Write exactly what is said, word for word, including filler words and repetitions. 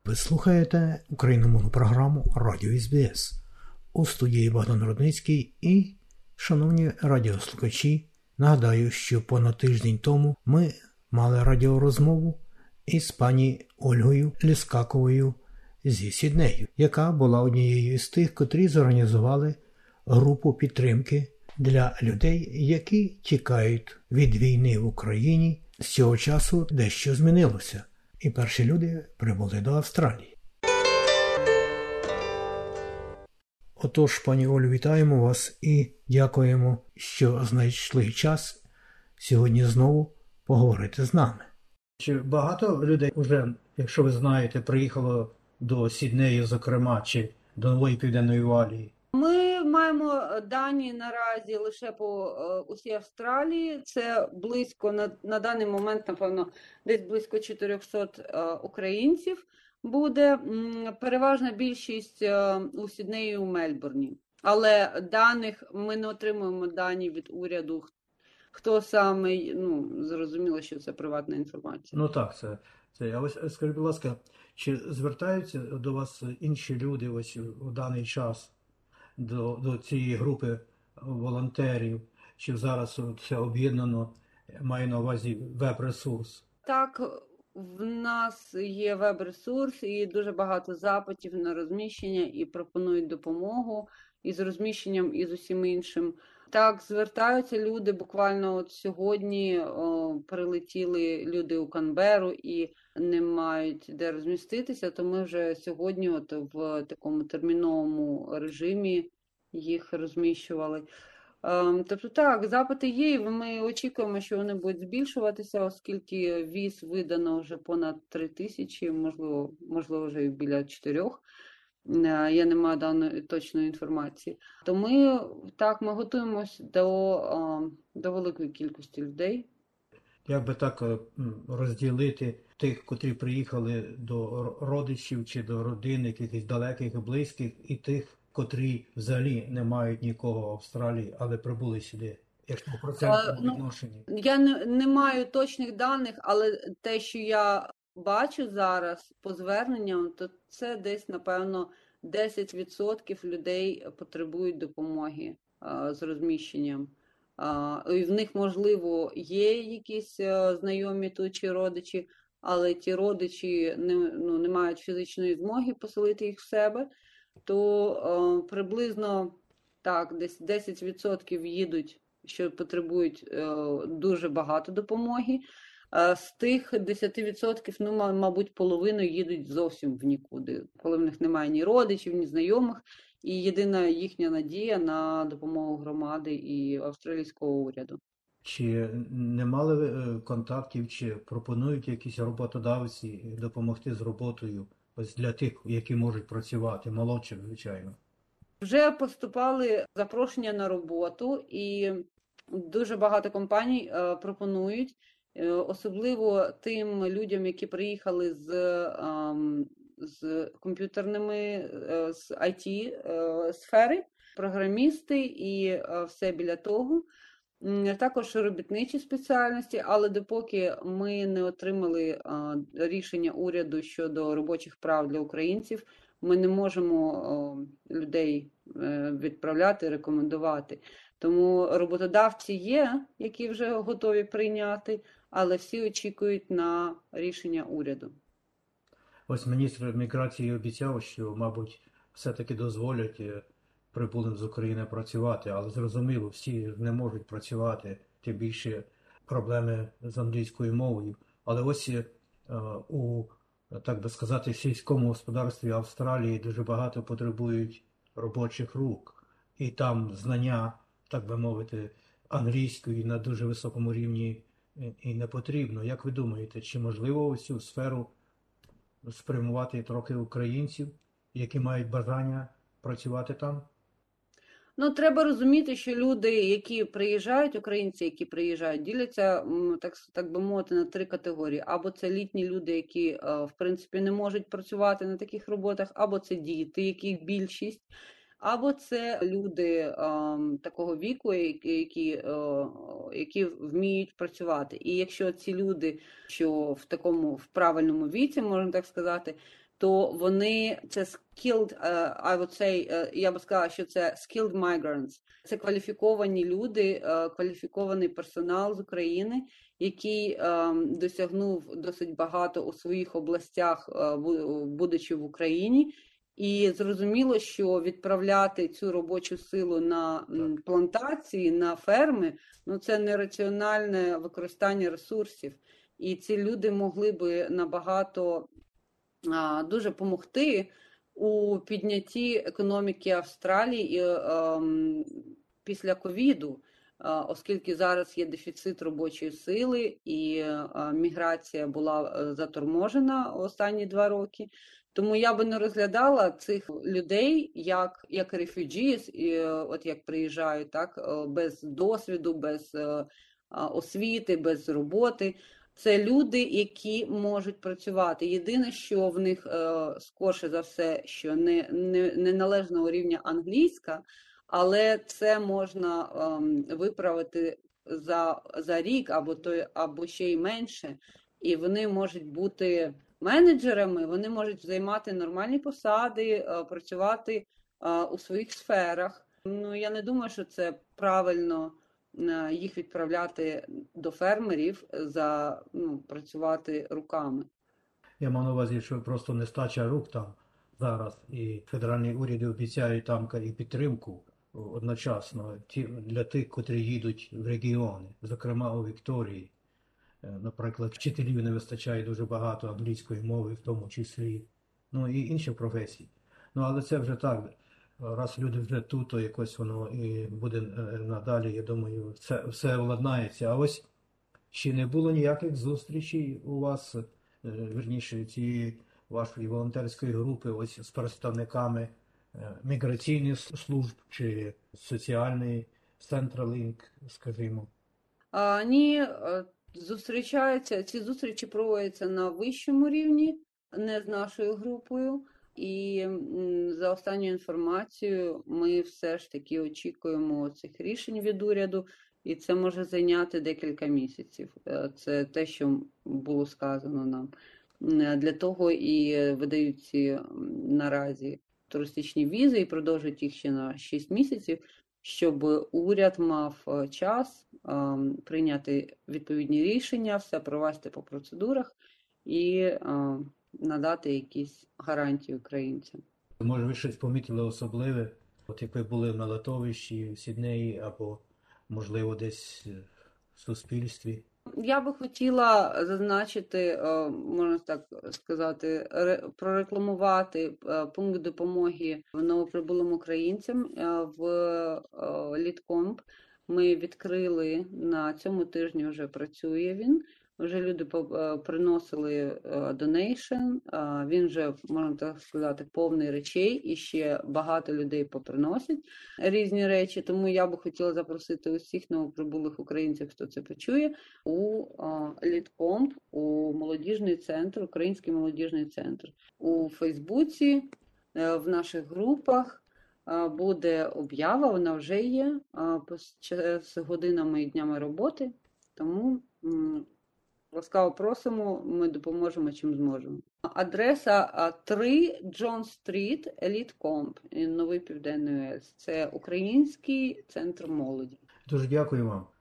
Ви слухаєте україномовну програму Радіо ес бі ес. У студії Богдан Рудницький і, шановні радіослухачі, нагадаю, що понад тиждень тому ми мали радіорозмову із пані Ольгою Ліскаковою зі Сіднею, яка була однією з тих, котрі зорганізували групу підтримки для людей, які тікають від війни в Україні. З цього часу дещо змінилося, і перші люди прибули до Австралії. Отож, пані Олю, вітаємо вас і дякуємо, що знайшли час сьогодні знову поговорити з нами. Чи багато людей вже, якщо ви знаєте, приїхало до Сіднею, зокрема, чи до Нової Південної Валії? Ми маємо дані наразі лише по усій Австралії. Це близько, на, на даний момент, напевно, десь близько чотирьохсот українців буде. Переважна більшість у Сіднеї і у Мельбурні. Але даних, ми не отримуємо дані від уряду, хто саме, ну, зрозуміло, що це приватна інформація. Ну так, це, це. А ось скажіть, будь ласка, чи звертаються до вас інші люди ось у даний час? До, до цієї групи волонтерів, що зараз все об'єднано, маю на увазі веб-ресурс? Так, в нас є веб-ресурс і дуже багато запитів на розміщення і пропонують допомогу і з розміщенням, і з усім іншим. Так, звертаються люди, буквально от сьогодні о, прилетіли люди у Канберу і не мають де розміститися, то ми вже сьогодні от в такому терміновому режимі їх розміщували. Ем, тобто так, запити є, і ми очікуємо, що вони будуть збільшуватися, оскільки віз видано вже понад три тисячі, можливо, можливо вже і біля чотирьох. Я не маю даної точної інформації. То ми, так, ми готуємося до, до великої кількості людей. Як би так розділити тих, котрі приїхали до родичів чи до родин, якихось далеких і близьких, і тих, котрі взагалі не мають нікого в Австралії, але прибули сюди? Як по процентному відношенні? Ну, я не, не маю точних даних, але те, що я бачу зараз по зверненням, то це десь, напевно, десять відсотків людей потребують допомоги а, з розміщенням. А, і в них, можливо, є якісь а, знайомі тут чи родичі, але ті родичі не, ну, не мають фізичної змоги поселити їх в себе, то а, приблизно так, десь десять відсотків їдуть, що потребують а, дуже багато допомоги. З тих десять відсотків, ну, мабуть, половиною їдуть зовсім в нікуди, коли в них немає ні родичів, ні знайомих, і єдина їхня надія на допомогу громади і австралійського уряду. Чи не мали ви контактів, чи пропонують якісь роботодавці допомогти з роботою ось для тих, які можуть працювати, молодших, звичайно? Вже поступали запрошення на роботу, і дуже багато компаній е, пропонують, особливо тим людям, які приїхали з, з комп'ютерними, з ай ті сфери, програмісти і все біля того. Також робітничі спеціальності, але допоки ми не отримали рішення уряду щодо робочих прав для українців, ми не можемо людей відправляти, рекомендувати. Тому роботодавці є, які вже готові прийняти, але всі очікують на рішення уряду. Ось міністр міграції обіцяв, що, мабуть, все-таки дозволять прибулим з України працювати, але зрозуміло, всі не можуть працювати, тим більше проблеми з англійською мовою. Але ось у, так би сказати, сільському господарстві Австралії дуже багато потребують робочих рук, і там знання, так би мовити, англійської на дуже високому рівні і не потрібно. Як ви думаєте, чи можливо ось цю сферу спрямувати трохи українців, які мають бажання працювати там? Ну, треба розуміти, що люди, які приїжджають, українці, які приїжджають, діляться, так, так би мовити, на три категорії. Або це літні люди, які, в принципі, не можуть працювати на таких роботах, або це діти, яких більшість, або це люди а, такого віку, які, а, які вміють працювати. І якщо ці люди, що в такому в правильному віці, можна так сказати, то вони це skilled, е, I would say, е, я би сказала, що це skilled migrants. Це кваліфіковані люди, е, кваліфікований персонал з України, який е, досягнув досить багато у своїх областях, е, бу- будучи в Україні. І зрозуміло, що відправляти цю робочу силу на м, плантації, на ферми, ну це нераціональне використання ресурсів. І ці люди могли би набагато а, дуже допомогти у піднятті економіки Австралії і, ем, після ковіду, а, оскільки зараз є дефіцит робочої сили і а, міграція була е, заторможена останні два роки. Тому я би не розглядала цих людей як, як refugees, і е, от як приїжджають, так, е, без досвіду, без е, а, освіти, без роботи. Це люди, які можуть працювати. Єдине, що в них е, скорше за все, що не, не, не належного рівня англійська, але це можна е, виправити за, за рік або, той, або ще й менше. І вони можуть бути менеджерами, вони можуть займати нормальні посади, е, працювати е, у своїх сферах. Ну, я не думаю, що це правильно е, їх відправляти до фермерів за ну, працювати руками. Я маю на увазі, що просто нестача рук там зараз, і федеральні уряди обіцяють там і підтримку одночасно ті, для тих, котрі їдуть в регіони, зокрема у Вікторії. Е, Наприклад, вчителів не вистачає дуже багато англійської мови, в тому числі, ну і інших професій. Ну, але це вже так. Раз люди вже тут, то якось воно і буде е, надалі, я думаю, все, все владнається. А ось ще не було ніяких зустрічей у вас, е, верніше, цієї вашої волонтерської групи, ось з представниками е, міграційних служб чи соціальний Centrelink, скажімо. А, ні, е, зустрічаються, ці зустрічі проводяться на вищому рівні, не з нашою групою. І м, за останньою інформацією, ми все ж таки очікуємо цих рішень від уряду, і це може зайняти декілька місяців. Е, Це те, що було сказано нам. М, Для того і видають ці м, наразі туристичні візи і продовжують їх ще на шість місяців, щоб уряд мав е, час е, прийняти відповідні рішення, все провести по процедурах і е, надати якісь гарантії українцям. Може, ви щось помітили особливе, от як ви були на литовищі, в Сіднеї, або, можливо, десь е, в суспільстві. Я би хотіла зазначити, е, можна так сказати, ре- прорекламувати е, пункт допомоги новоприбулим українцям е, в е, Літкомп. Ми відкрили на цьому тижні, вже працює він. Вже люди по- е, приносили донейшн, він вже, можна так сказати, повний речей, і ще багато людей поприносять різні речі. Тому я би хотіла запросити усіх новоприбулих українців, хто це почує, у Літкомп, у молодіжний центр, Український молодіжний центр. У Фейсбуці, е, в наших групах е, буде об'ява, вона вже є е, по- з годинами і днями роботи. Тому м, ласкаво просимо, ми допоможемо чим зможемо. Адреса а, три Джон Стріт, Еліткомп, Новий Південний Уельс. Це Український центр молоді. Дуже дякую вам.